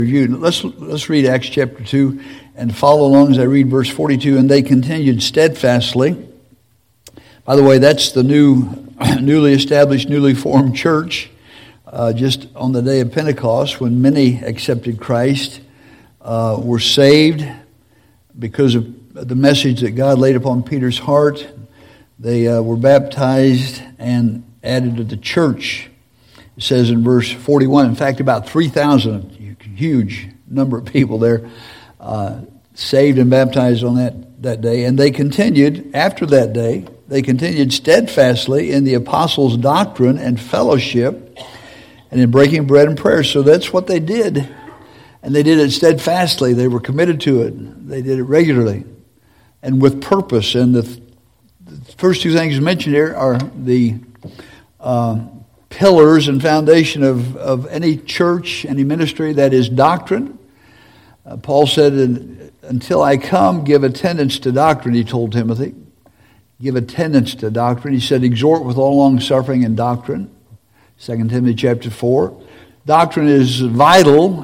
Review. Let's read Acts chapter 2 and follow along as I read verse 42. And they continued steadfastly. By the way, that's the newly established, newly formed church. Just on the day of Pentecost, when many accepted Christ, were saved because of the message that God laid upon Peter's heart. They were baptized and added to the church. It says in verse 41, in fact, about 3,000, huge number of people there, saved and baptized on that day. And they continued, after that day, they continued steadfastly in the apostles' doctrine and fellowship and in breaking bread and prayer. So that's what they did. And they did it steadfastly. They were committed to it. They did it regularly and with purpose. And the first two things mentioned here are the pillars and foundation of any church, any ministry, that is doctrine. Paul said, until I come, give attendance to doctrine, he told Timothy. Give attendance to doctrine. He said, exhort with all long suffering and doctrine. 2 Timothy chapter 4. Doctrine is vital.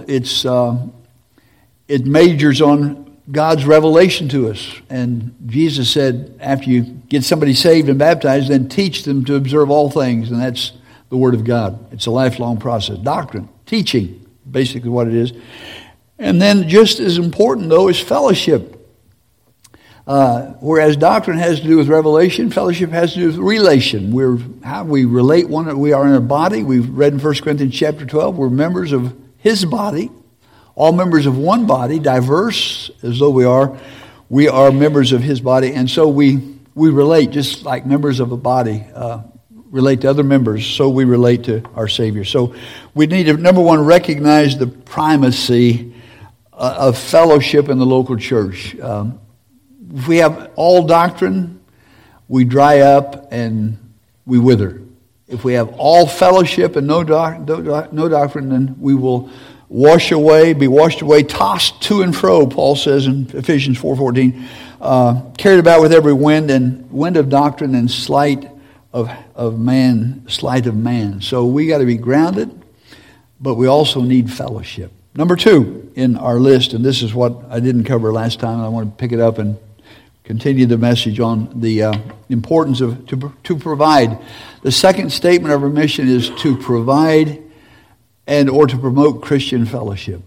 It majors on God's revelation to us. And Jesus said, after you get somebody saved and baptized, then teach them to observe all things. And that's the Word of God. It's a lifelong process. Doctrine, teaching, basically what it is. And then just as important, though, is fellowship. Whereas doctrine has to do with revelation, fellowship has to do with relation. How we relate we are in a body. We've read in 1 Corinthians chapter 12, we're members of His body, all members of one body, diverse as though we are members of His body. And so we relate just like members of a body relate to other members, so we relate to our Savior. So we need to, number one, recognize the primacy of fellowship in the local church. If we have all doctrine, we dry up and we wither. If we have all fellowship and no doctrine, then we will be washed away, tossed to and fro, Paul says in Ephesians 4:14, carried about with every wind of doctrine and sleight of man. So we got to be grounded, but we also need fellowship. Number two in our list, and this is what I didn't cover last time, I want to pick it up and continue the message on the importance of to provide. The second statement of our mission is to provide or to promote Christian fellowship.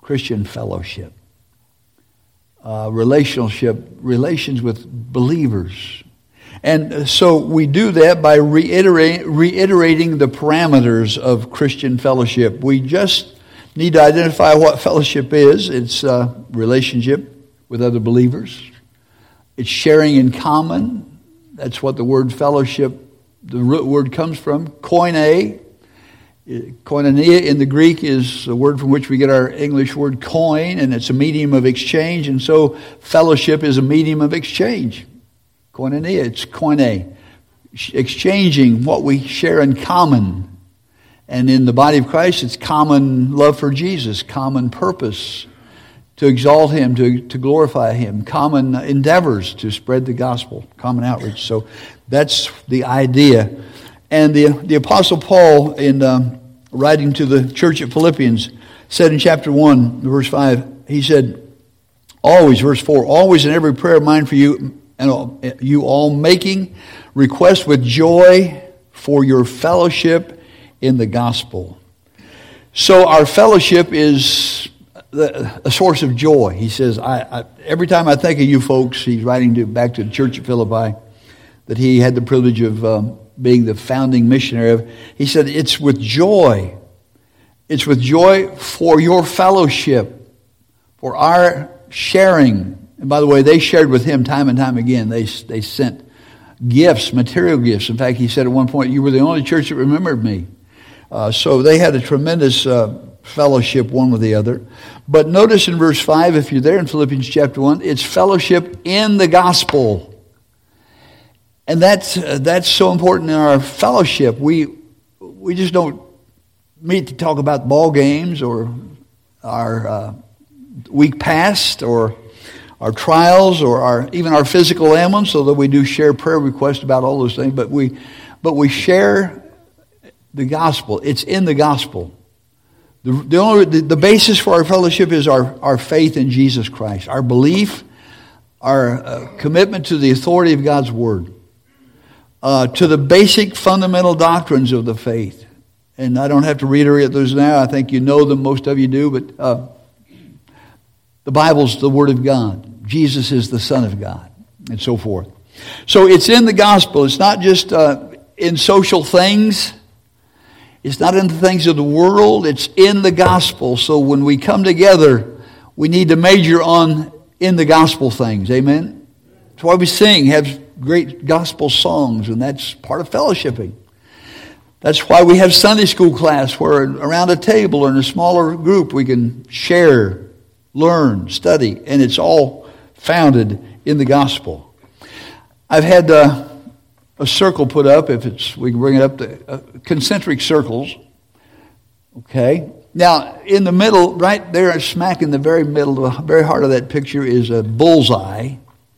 Relations with believers. And so we do that by reiterating the parameters of Christian fellowship. We just need to identify what fellowship is. It's relationship with other believers. It's sharing in common. That's what the word fellowship, the root word comes from. Koinonia in the Greek is the word from which we get our English word coin, and it's a medium of exchange. And so fellowship is a medium of exchange. Koinonia, it's koine, exchanging what we share in common. And in the body of Christ, it's common love for Jesus, common purpose to exalt Him, to glorify Him, common endeavors to spread the gospel, common outreach. So that's the idea. And the Apostle Paul, in writing to the church at Philippians, said in chapter 1, verse 5, he said, always, verse 4, always in every prayer of mine for you, and you all making requests with joy for your fellowship in the gospel. So our fellowship is a source of joy. He says, every time I think of you folks, he's writing back to the church at Philippi, that he had the privilege of being the founding missionary of. He said, it's with joy. It's with joy for your fellowship, for our sharing. And by the way, they shared with him time and time again. They sent gifts, material gifts. In fact, he said at one point, you were the only church that remembered me. So they had a tremendous fellowship one with the other. But notice in verse 5, if you're there in Philippians chapter 1, it's fellowship in the gospel. And that's so important in our fellowship. We just don't meet to talk about ball games or our week past or our trials or even our physical ailments, although we do share prayer requests about all those things, but we share the gospel. It's in the gospel. The basis for our fellowship is our faith in Jesus Christ, our belief, our commitment to the authority of God's Word, to the basic fundamental doctrines of the faith. And I don't have to reiterate those now. I think you know them, most of you do, but the Bible's the Word of God. Jesus is the Son of God, and so forth. So it's in the gospel. It's not just in social things. It's not in the things of the world. It's in the gospel. So when we come together, we need to major on in the gospel things. Amen? That's why we sing, have great gospel songs, and that's part of fellowshipping. That's why we have Sunday school class where around a table or in a smaller group we can share, learn, study, and it's all founded in the gospel. I've had a circle put up, we can bring it up to concentric circles. Okay. Now, in the middle, right there, smack in the very middle, the very heart of that picture is a bullseye.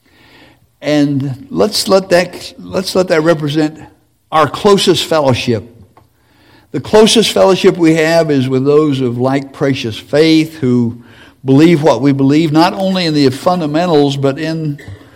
And let's let that represent our closest fellowship. The closest fellowship we have is with those of like precious faith who believe what we believe, not only in the fundamentals, but in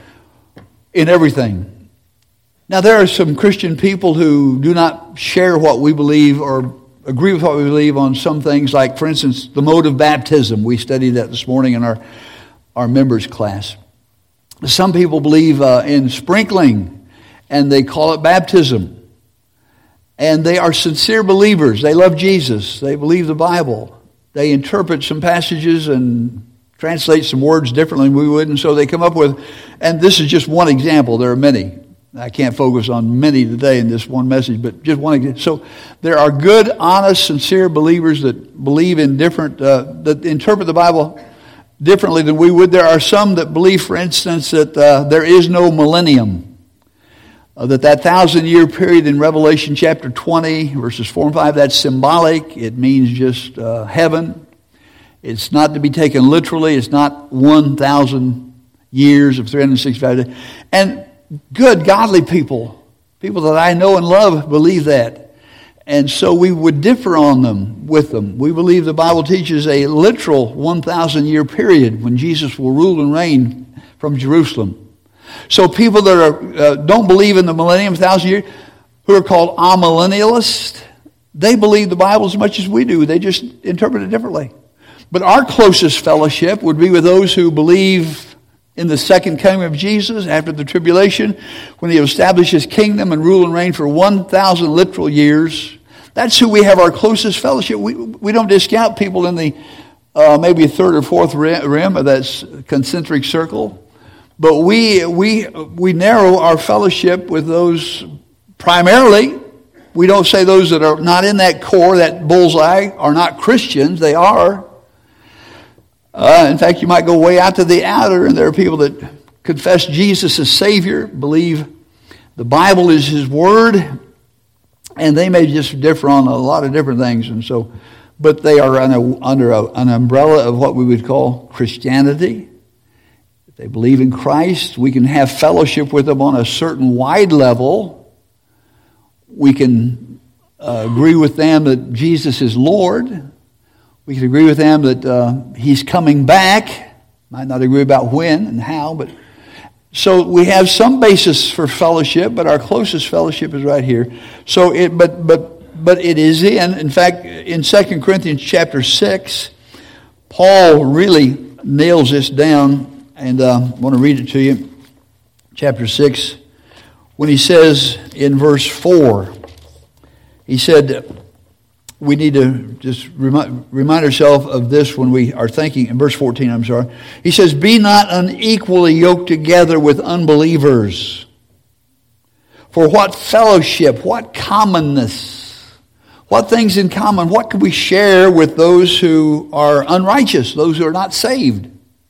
everything. Now, there are some Christian people who do not share what we believe or agree with what we believe on some things, like, for instance, the mode of baptism. We studied that this morning in our members' class. Some people believe in sprinkling, and they call it baptism. And they are sincere believers. They love Jesus. They believe the Bible. They interpret some passages and translate some words differently than we would, and so they come up with, and this is just one example. There are many. I can't focus on many today in this one message, but just one example. So there are good, honest, sincere believers that believe in different, that interpret the Bible differently than we would. There are some that believe, for instance, that there is no millennium. That 1,000-year period in Revelation chapter 20, verses 4 and 5, that's symbolic. It means just heaven. It's not to be taken literally. It's not 1,000 years of 365 days. And good, godly people that I know and love, believe that. And so we would differ with them. We believe the Bible teaches a literal 1,000-year period when Jesus will rule and reign from Jerusalem. So people that don't believe in the millennium, 1,000 years, who are called amillennialists, they believe the Bible as much as we do. They just interpret it differently. But our closest fellowship would be with those who believe in the second coming of Jesus after the tribulation, when he establishes his kingdom and rule and reign for 1,000 literal years. That's who we have our closest fellowship. We don't discount people in the maybe third or fourth rim of that concentric circle. But we narrow our fellowship with those primarily. We don't say those that are not in that core, that bullseye, are not Christians. They are. In fact, you might go way out to the outer, and there are people that confess Jesus as Savior, believe the Bible is His Word, and they may just differ on a lot of different things. And so, but they are under an umbrella of what we would call Christianity. If they believe in Christ, we can have fellowship with them on a certain wide level. We can agree with them that Jesus is Lord. We can agree with them that He's coming back. Might not agree about when and how, but so we have some basis for fellowship, but our closest fellowship is right here. So but it is in fact, in 2 Corinthians chapter 6, Paul really nails this down, and I want to read it to you. Chapter 6, when he says in verse 4, he said, we need to just remind ourselves of this when we are thinking, in verse 14, I'm sorry. He says, be not unequally yoked together with unbelievers. For what fellowship, what commonness, what things in common, what can we share with those who are unrighteous, those who are not saved?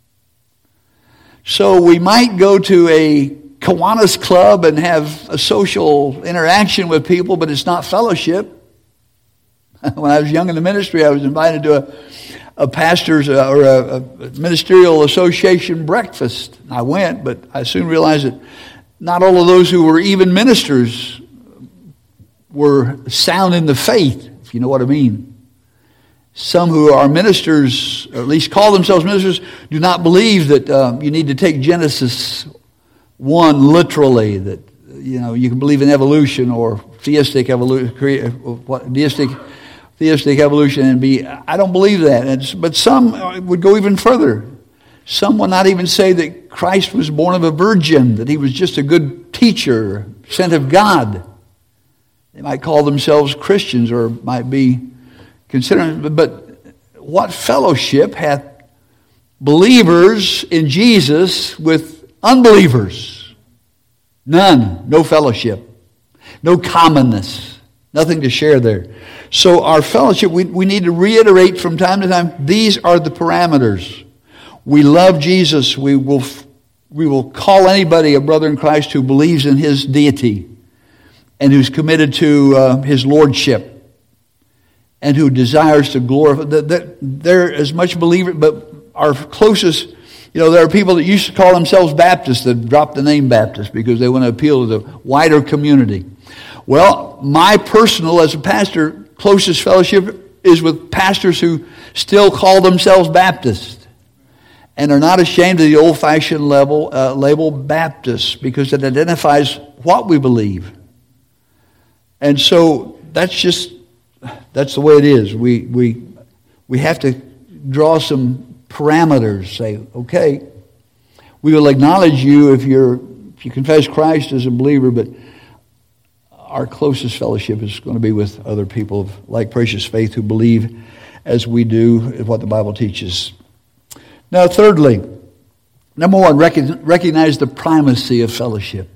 So we might go to a Kiwanis club and have a social interaction with people, but it's not fellowship. When I was young in the ministry, I was invited to a pastor's or a ministerial association breakfast. I went, but I soon realized that not all of those who were even ministers were sound in the faith, if you know what I mean. Some who are ministers, or at least call themselves ministers, do not believe that you need to take Genesis 1 literally, that you can believe in evolution or theistic evolution, theistic evolution and be. I don't believe that. But some would go even further. Some will not even say that Christ was born of a virgin, that he was just a good teacher, sent of God. They might call themselves Christians or might be considering, but what fellowship hath believers in Jesus with unbelievers? None. No fellowship. No commonness. Nothing to share there. So our fellowship, we need to reiterate from time to time, these are the parameters. We love Jesus. We will call anybody a brother in Christ who believes in his deity and who's committed to his lordship and who desires to glorify. They're as much believer, but our closest, there are people that used to call themselves Baptists that dropped the name Baptist because they want to appeal to the wider community. Well, my personal, as a pastor, closest fellowship is with pastors who still call themselves Baptists and are not ashamed of the old-fashioned label Baptist because it identifies what we believe. And so that's the way it is. We have to draw some parameters. Say, okay, we will acknowledge you if you confess Christ as a believer, but our closest fellowship is going to be with other people of like precious faith who believe as we do what the Bible teaches. Now, thirdly, number one, recognize the primacy of fellowship.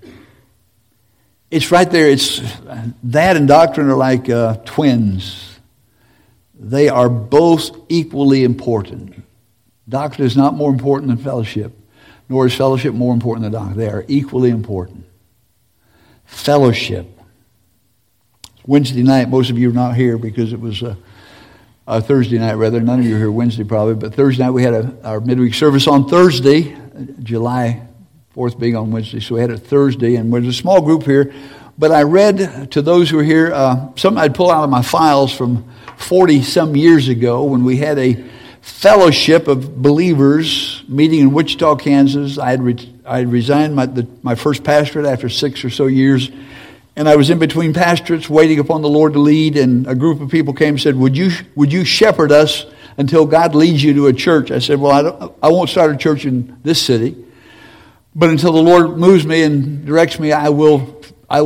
It's right there. It's that and doctrine are like twins. They are both equally important. Doctrine is not more important than fellowship, nor is fellowship more important than doctrine. They are equally important. Fellowship. Wednesday night, most of you are not here because it was Thursday night, rather. None of you are here Wednesday probably, but Thursday night we had our midweek service on Thursday, July 4th being on Wednesday, so we had it Thursday, and there's a small group here. But I read to those who are here something I'd pull out of my files from 40-some years ago when we had a fellowship of believers meeting in Wichita, Kansas. I had resigned my first pastorate after 6 or so years, and I was in between pastorates waiting upon the Lord to lead, and a group of people came and said, would you shepherd us until God leads you to a church? I said, well, I won't start a church in this city, but until the Lord moves me and directs me, I will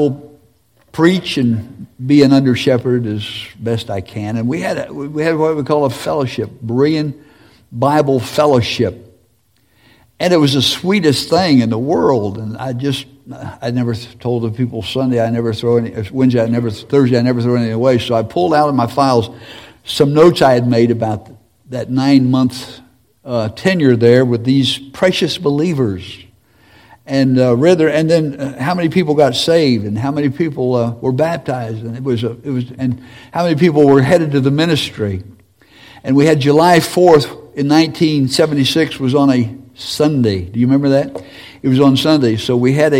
preach and be an under shepherd as best I can. And we had what we call a fellowship, Berean Bible Fellowship. And it was the sweetest thing in the world. And I never told the people Sunday, Wednesday, Thursday, I never throw anything away. So I pulled out of my files some notes I had made about that 9-month tenure there with these precious believers. And then how many people got saved, and how many people were baptized, and and how many people were headed to the ministry. And we had July 4th in 1976 was on a Sunday. Do you remember that? It was on Sunday. So we had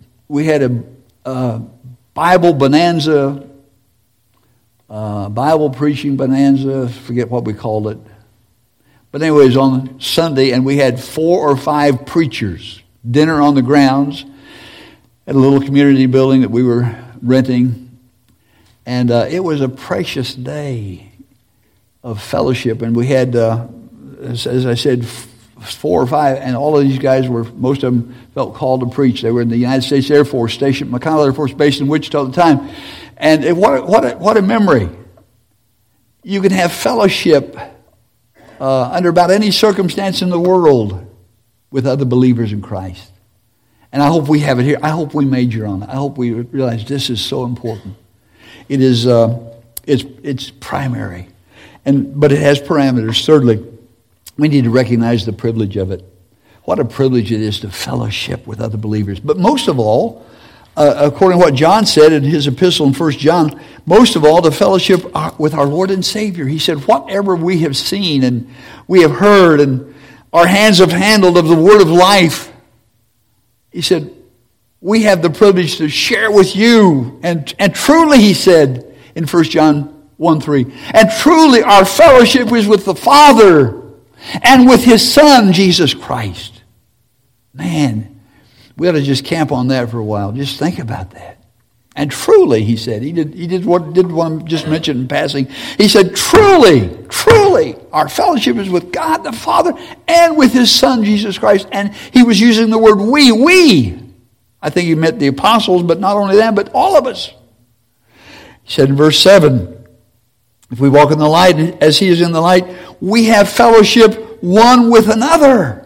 a Bible bonanza, Bible preaching bonanza. Forget what we called it. But anyway, it was on Sunday, and we had 4 or 5 preachers. Dinner on the grounds at a little community building that we were renting. And it was a precious day of fellowship. And we had, as I said, 4 or 5, and all of these guys most of them felt called to preach. They were in the United States Air Force Station, McConnell Air Force Base in Wichita at the time. And what a memory. You can have fellowship under about any circumstance in the world with other believers in Christ. And I hope we have it here. I hope we major on it. I hope we realize this is so important. It is it's primary. But it has parameters. Thirdly, we need to recognize the privilege of it. What a privilege it is to fellowship with other believers. But most of all, according to what John said in his epistle in 1 John, most of all, the fellowship with our Lord and Savior. He said, whatever we have seen and we have heard and our hands have handled of the word of life, he said, we have the privilege to share with you. And truly, he said in 1 John 1:3. And truly our fellowship is with the Father and with His Son, Jesus Christ. Man, we ought to just camp on that for a while. Just think about that. And truly, he said, he did what I just mentioned in passing. He said, truly, our fellowship is with God the Father and with His Son, Jesus Christ. And he was using the word we. I think he meant the apostles, but not only them, but all of us. He said in verse 7, if we walk in the light as He is in the light, we have fellowship one with another.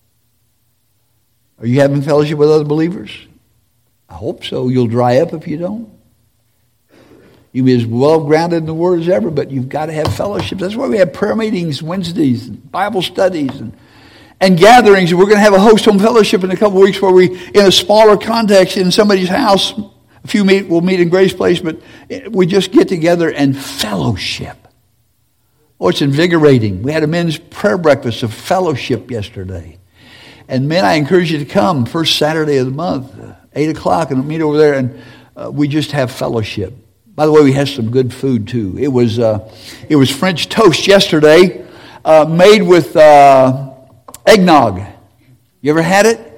Are you having fellowship with other believers? I hope so. You'll dry up if you don't. You'll be as well grounded in the Word as ever, but you've got to have fellowship. That's why we have prayer meetings Wednesdays, Bible studies, and gatherings. We're going to have a host home fellowship in a couple of weeks where we, in a smaller context, in somebody's house, a few will meet in Grace Place, but we just get together and fellowship. Oh, it's invigorating. We had a men's prayer breakfast of fellowship yesterday. And men, I encourage you to come first Saturday of the month, 8 o'clock, and meet over there, and we just have fellowship. By the way, we had some good food too. It was French toast yesterday, made with eggnog. You ever had it?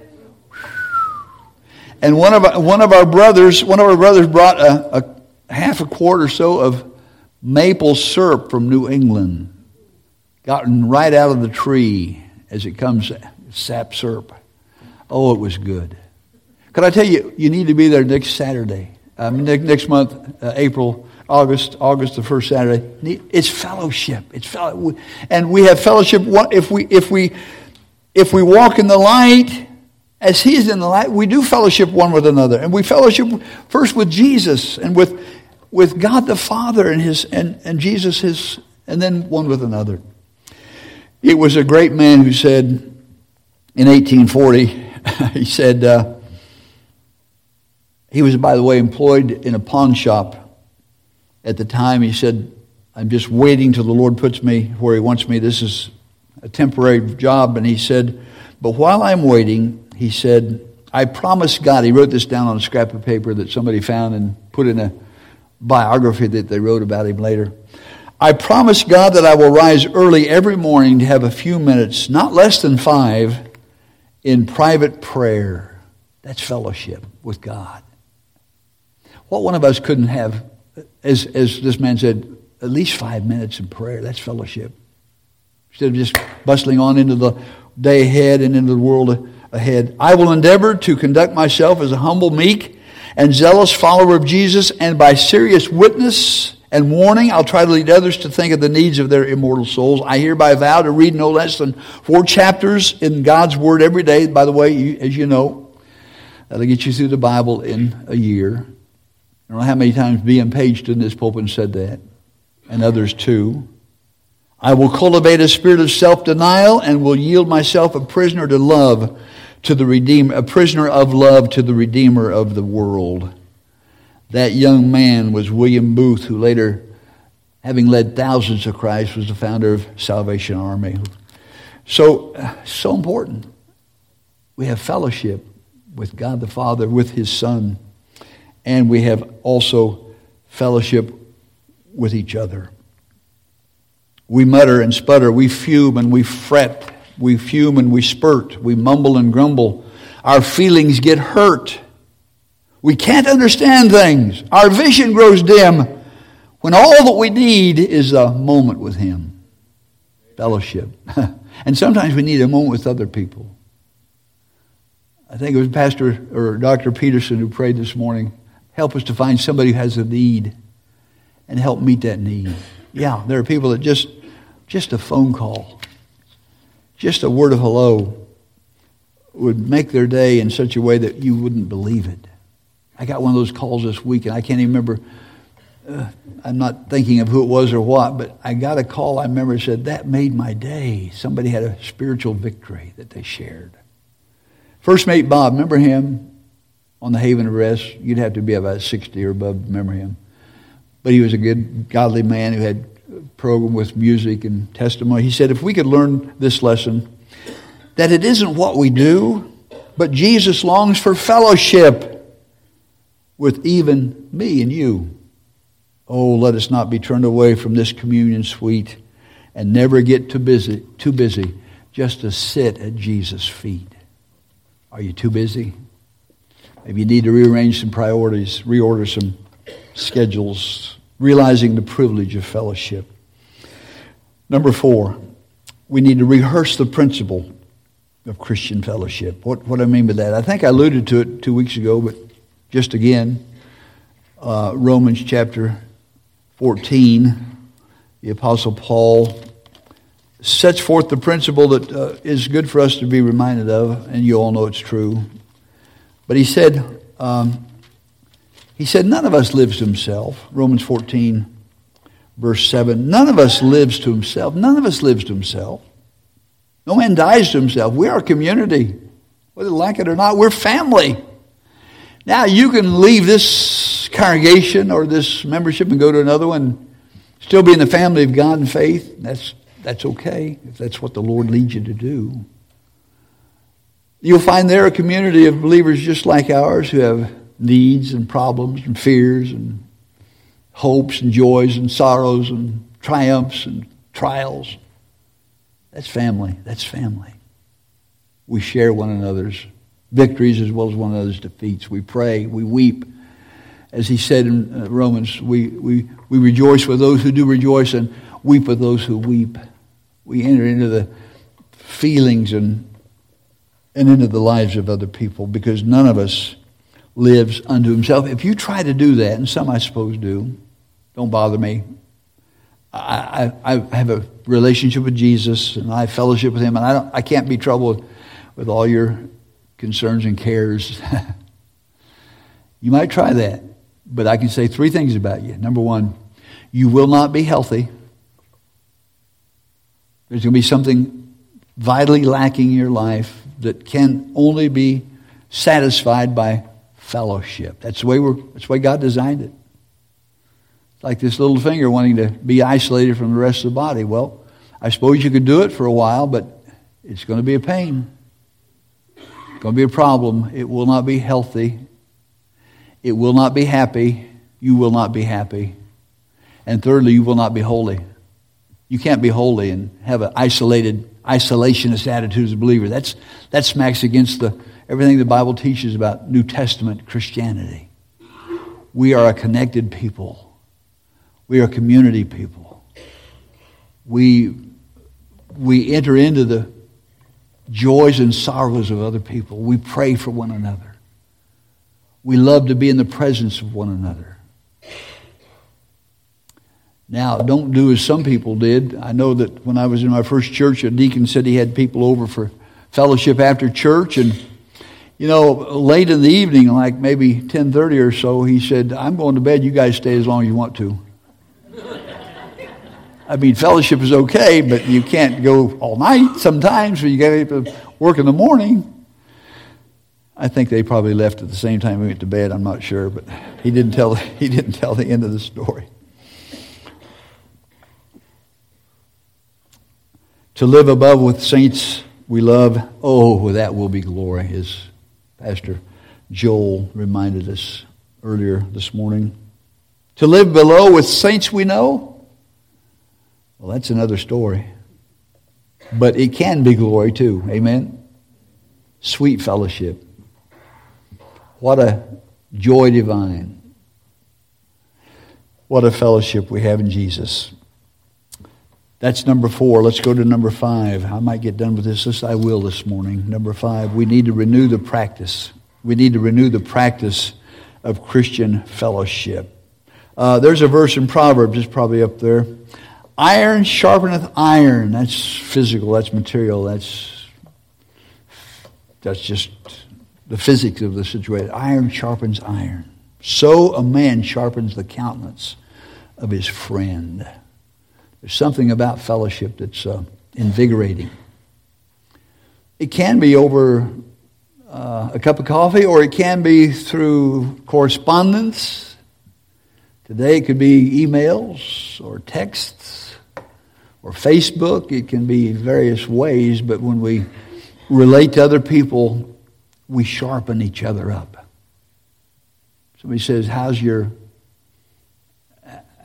And one of our brothers brought a half a quart or so of maple syrup from New England, gotten right out of the tree as it comes, sap syrup. Oh, it was good. Could I tell you, you need to be there next Saturday, next month, August the first Saturday. It's fellowship. And we have fellowship. If we walk in the light as He is in the light, we do fellowship one with another, and we fellowship first with Jesus and with God the Father and Jesus His, and then one with another. It was a great man who said in 1840, he said. He was, by the way, employed in a pawn shop at the time. He said, I'm just waiting till the Lord puts me where He wants me. This is a temporary job. And he said, but while I'm waiting, he said, I promise God, he wrote this down on a scrap of paper that somebody found and put in a biography that they wrote about him later. I promise God that I will rise early every morning to have a few minutes, not less than 5, in private prayer. That's fellowship with God. What one of us couldn't have, as this man said, at least 5 minutes in prayer? That's fellowship. Instead of just bustling on into the day ahead and into the world ahead. I will endeavor to conduct myself as a humble, meek, and zealous follower of Jesus, and by serious witness and warning, I'll try to lead others to think of the needs of their immortal souls. I hereby vow to read no less than 4 chapters in God's Word every day. By the way, as you know, that'll get you through the Bible in a year. I don't know how many times B.M. Page stood in this pulpit and said that, and others too. I will cultivate a spirit of self-denial and will yield myself a prisoner to love to the Redeemer, a prisoner of love to the Redeemer of the world. That young man was William Booth, who later, having led thousands to Christ, was the founder of Salvation Army. So important. We have fellowship with God the Father, with His Son, and we have also fellowship with each other. We mutter and sputter, we fume and we fret, we fume and we spurt, we mumble and grumble. Our feelings get hurt. We can't understand things. Our vision grows dim when all that we need is a moment with Him. Fellowship. And sometimes we need a moment with other people. I think it was Pastor or Dr. Peterson who prayed this morning. Help us to find somebody who has a need and help meet that need. Yeah, there are people that just a phone call, just a word of hello would make their day in such a way that you wouldn't believe it. I got one of those calls this week, and I can't even remember. I'm not thinking of who it was or what, but I got a call I remember said, that made my day. Somebody had a spiritual victory that they shared. First mate Bob, remember him on the Haven of Rest? You'd have to be about 60 or above to remember him. But he was a good, godly man who had a program with music and testimony. He said, if we could learn this lesson, that it isn't what we do, but Jesus longs for fellowship with even me and you. Oh, let us not be turned away from this communion sweet and never get too busy just to sit at Jesus' feet. Are you too busy? Maybe you need to rearrange some priorities, reorder some schedules, realizing the privilege of fellowship. Number 4, we need to rehearse the principle of Christian fellowship. What do I mean by that? I think I alluded to it 2 weeks ago, but just again, Romans chapter 14, the Apostle Paul sets forth the principle that is good for us to be reminded of, and you all know it's true. But he said, none of us lives to himself. Romans 14, verse 7. None of us lives to himself. None of us lives to himself. No man dies to himself. We are a community. Whether you like it or not, we're family. Now, you can leave this congregation or this membership and go to another one, still be in the family of God and faith. That's okay, if that's what the Lord leads you to do. You'll find there a community of believers just like ours who have needs and problems and fears and hopes and joys and sorrows and triumphs and trials. That's family. That's family. We share one another's victories as well as one another's defeats. We pray. We weep. As he said in Romans, we rejoice with those who do rejoice and weep with those who weep. We enter into the feelings and into the lives of other people because none of us lives unto himself. If you try to do that, and some I suppose do, don't bother me. I have a relationship with Jesus and I fellowship with him, and I can't be troubled with all your concerns and cares. You might try that, but I can say 3 things about you. Number 1, you will not be healthy. There's going to be something vitally lacking in your life that can only be satisfied by fellowship. That's the way God designed it. It's like this little finger wanting to be isolated from the rest of the body. Well, I suppose you could do it for a while, but it's going to be a pain. It's going to be a problem. It will not be healthy. It will not be happy. You will not be happy. And thirdly, you will not be holy. You can't be holy and have an isolationist attitude as a believer. That smacks against everything the Bible teaches about New Testament Christianity. We are a connected people. We are a community people. We enter into the joys and sorrows of other people. We pray for one another. We love to be in the presence of one another. Now, don't do as some people did. I know that when I was in my first church, a deacon said he had people over for fellowship after church. And, late in the evening, like maybe 10:30 or so, he said, I'm going to bed. You guys stay as long as you want to. I mean, fellowship is okay, but you can't go all night sometimes. You got to work in the morning. I think they probably left at the same time we went to bed. I'm not sure, but he didn't tell the end of the story. To live above with saints we love, that will be glory, as Pastor Joel reminded us earlier this morning. To live below with saints we know, well, that's another story. But it can be glory too, amen? Sweet fellowship. What a joy divine. What a fellowship we have in Jesus. That's number 4. Let's go to number 5. I might get done with this. I will this morning. Number 5, we need to renew the practice. We need to renew the practice of Christian fellowship. There's a verse in Proverbs, it's probably up there. Iron sharpeneth iron. That's physical, that's material, that's just the physics of the situation. Iron sharpens iron. So a man sharpens the countenance of his friend. There's something about fellowship that's invigorating. It can be over a cup of coffee, or it can be through correspondence. Today it could be emails or texts or Facebook. It can be various ways, but when we relate to other people, we sharpen each other up. Somebody says, how's your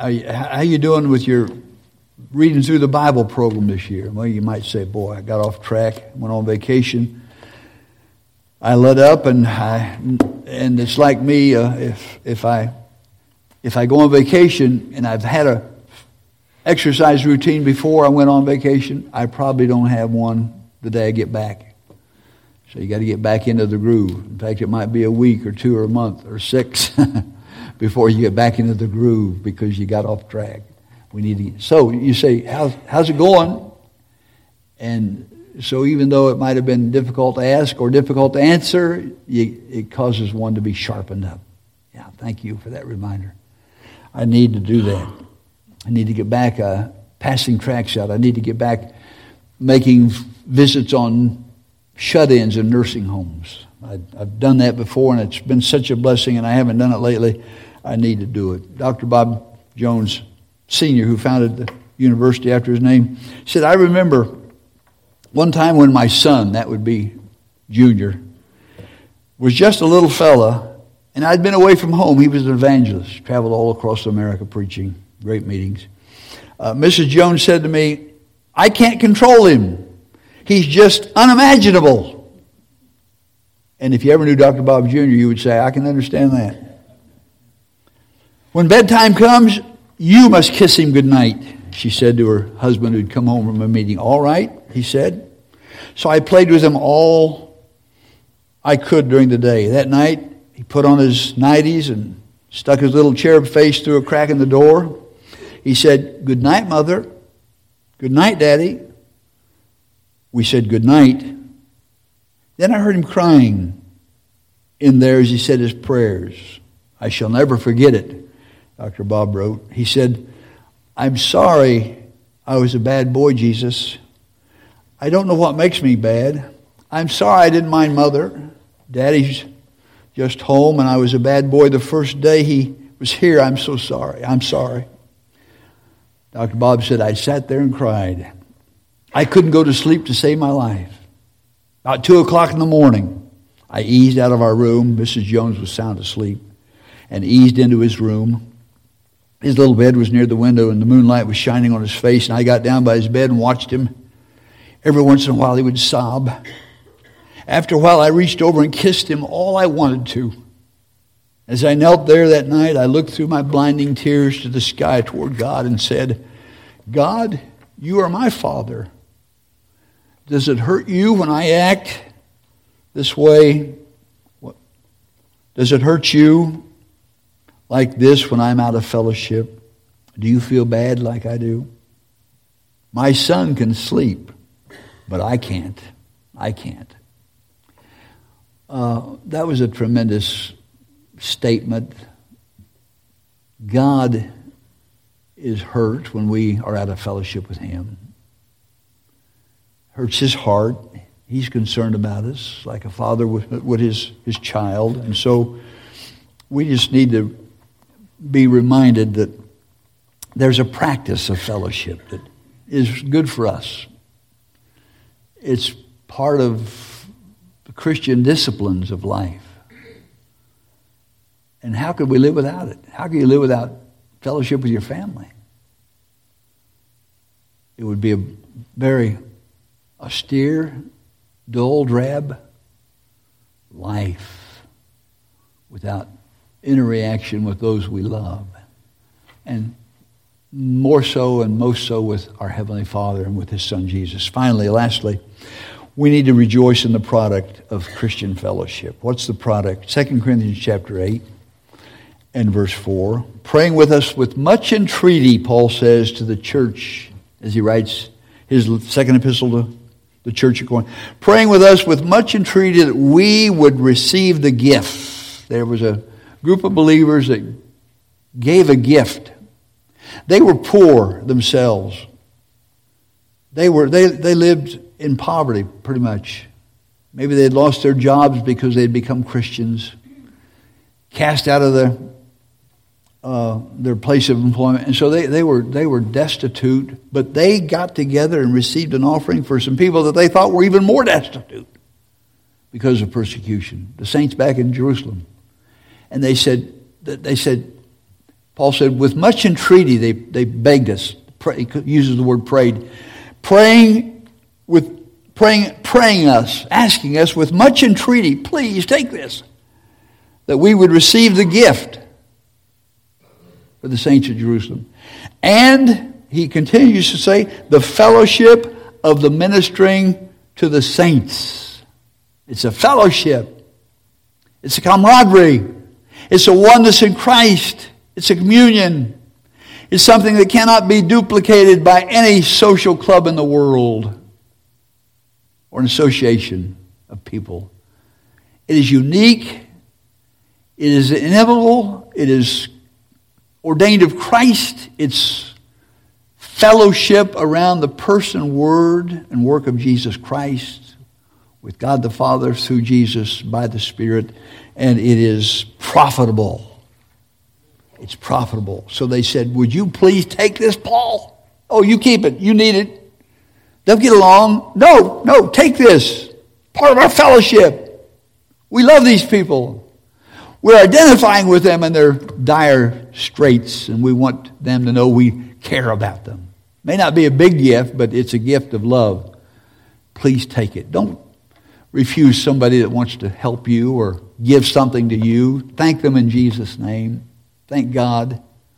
How you doing with your reading through the Bible program this year? Well, you might say, boy, I got off track, went on vacation. I let up, and it's like me. If I go on vacation and I've had a exercise routine before I went on vacation, I probably don't have one the day I get back. So you got to get back into the groove. In fact, it might be a week or 2 or a month or 6 before you get back into the groove because you got off track. We need to. So you say, how's it going? And so even though it might have been difficult to ask or difficult to answer, it causes one to be sharpened up. Yeah, thank you for that reminder. I need to do that. I need to get back passing tracts out. I need to get back making visits on shut-ins in nursing homes. I've done that before, and it's been such a blessing, and I haven't done it lately. I need to do it. Dr. Bob Jones, Sr., who founded the university after his name, said, I remember one time when my son, that would be Junior, was just a little fella, and I'd been away from home. He was an evangelist, traveled all across America preaching, great meetings. Mrs. Jones said to me, I can't control him. He's just unimaginable. And if you ever knew Dr. Bob Jr., you would say, I can understand that. When bedtime comes, you must kiss him goodnight, she said to her husband who'd come home from a meeting. All right, he said. So I played with him all I could during the day. That night, he put on his nighties and stuck his little cherub face through a crack in the door. He said, good night, Mother. Good night, Daddy. We said good night. Then I heard him crying in there as he said his prayers. I shall never forget it, Dr. Bob wrote. He said, I'm sorry I was a bad boy, Jesus. I don't know what makes me bad. I'm sorry I didn't mind Mother. Daddy's just home, and I was a bad boy the first day he was here. I'm so sorry. I'm sorry. Dr. Bob said, I sat there and cried. I couldn't go to sleep to save my life. About 2 o'clock in the morning, I eased out of our room. Mrs. Jones was sound asleep, and eased into his room. His little bed was near the window, and the moonlight was shining on his face, and I got down by his bed and watched him. Every once in a while, he would sob. After a while, I reached over and kissed him all I wanted to. As I knelt there that night, I looked through my blinding tears to the sky toward God and said, God, you are my Father. Does it hurt you when I act this way? Does it hurt you like this when I'm out of fellowship? Do you feel bad like I do? My son can sleep, but I can't. I can't. That was a tremendous statement. God is hurt when we are out of fellowship with Him. Hurts His heart. He's concerned about us like a father would his child. And so we just need to be reminded that there's a practice of fellowship that is good for us. It's part of the Christian disciplines of life. And how could we live without it? How can you live without fellowship with your family? It would be a very austere, dull, drab life without interaction with those we love. And more so and most so with our Heavenly Father and with His Son Jesus. Finally, lastly, we need to rejoice in the product of Christian fellowship. What's the product? 2 Corinthians chapter 8 and verse 4. Praying with us with much entreaty, Paul says to the church, as he writes his second epistle to the church at Corinth. Praying with us with much entreaty that we would receive the gift. There was a group of believers that gave a gift. They were poor themselves. They lived in poverty, pretty much. Maybe they'd lost their jobs because they'd become Christians, cast out of their place of employment, and so they were destitute. But they got together and received an offering for some people that they thought were even more destitute because of persecution. The saints back in Jerusalem, and they said, Paul said, with much entreaty, they begged us. He uses the word prayed. Praying us, asking us with much entreaty, please take this, that we would receive the gift for the saints of Jerusalem. And he continues to say, the fellowship of the ministering to the saints. It's a fellowship. It's a camaraderie. It's a oneness in Christ. It's a communion. It's something that cannot be duplicated by any social club in the world or an association of people. It is unique. It is inevitable. It is ordained of Christ. It's fellowship around the person, word, and work of Jesus Christ with God the Father through Jesus by the Spirit. And it is profitable. It's profitable. So they said, would you please take this, Paul? Oh, you keep it. You need it. They'll get along. No, take this. Part of our fellowship. We love these people. We're identifying with them in their dire straits, and we want them to know we care about them. May not be a big gift, but it's a gift of love. Please take it. Don't refuse somebody that wants to help you or give something to you. Thank them in Jesus' name. Thank God.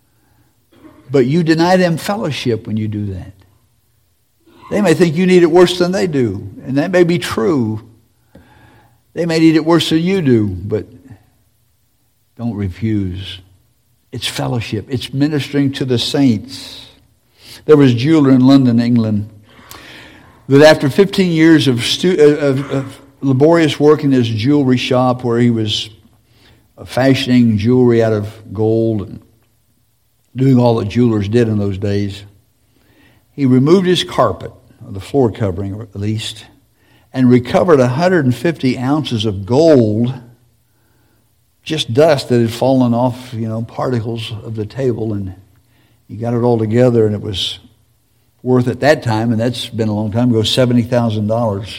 But you deny them fellowship when you do that. They may think you need it worse than they do, and that may be true. They may need it worse than you do, but don't refuse. It's fellowship. It's ministering to the saints. There was a jeweler in London, England, that after 15 years of laborious work in his jewelry shop where he was fashioning jewelry out of gold and doing all that jewelers did in those days, he removed his carpet, or the floor covering at least, and recovered 150 ounces of gold, just dust that had fallen off, particles of the table, and he got it all together, and it was worth at that time, and that's been a long time ago, $70,000.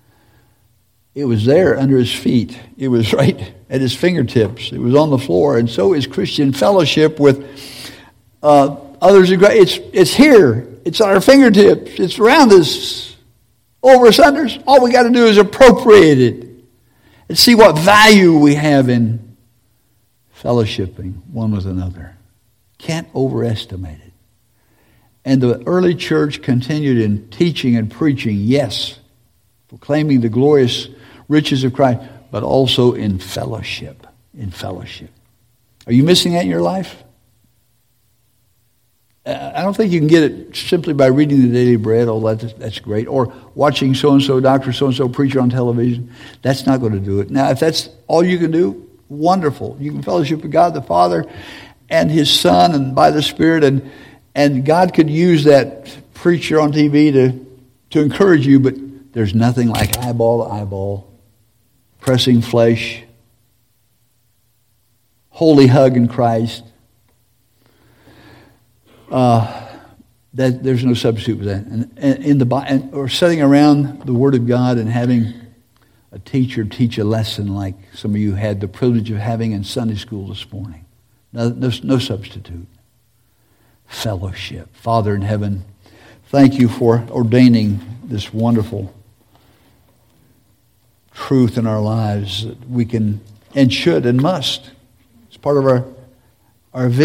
It was there under his feet. It was right at his fingertips. It was on the floor. And so is Christian fellowship with others. It's here. It's at our fingertips. It's around us. Over us, under us. All we got to do is appropriate it and see what value we have in fellowshipping one with another. Can't overestimate it. And the early church continued in teaching and preaching, yes, proclaiming the glorious riches of Christ, but also in fellowship. In fellowship. Are you missing that in your life? I don't think you can get it simply by reading the Daily Bread. Oh, that's great. Or watching so-and-so, Dr. so-and-so preacher on television. That's not going to do it. Now, if that's all you can do, wonderful. You can fellowship with God the Father and His Son and by the Spirit. And God could use that preacher on TV to encourage you, but there's nothing like eyeball to eyeball, pressing flesh, holy hug in Christ. That there's no substitute for that. And or sitting around the Word of God and having a teacher teach a lesson like some of you had the privilege of having in Sunday school this morning. No substitute. Fellowship. Father in heaven, thank you for ordaining this wonderful truth in our lives that we can and should and must. It's part of our vision.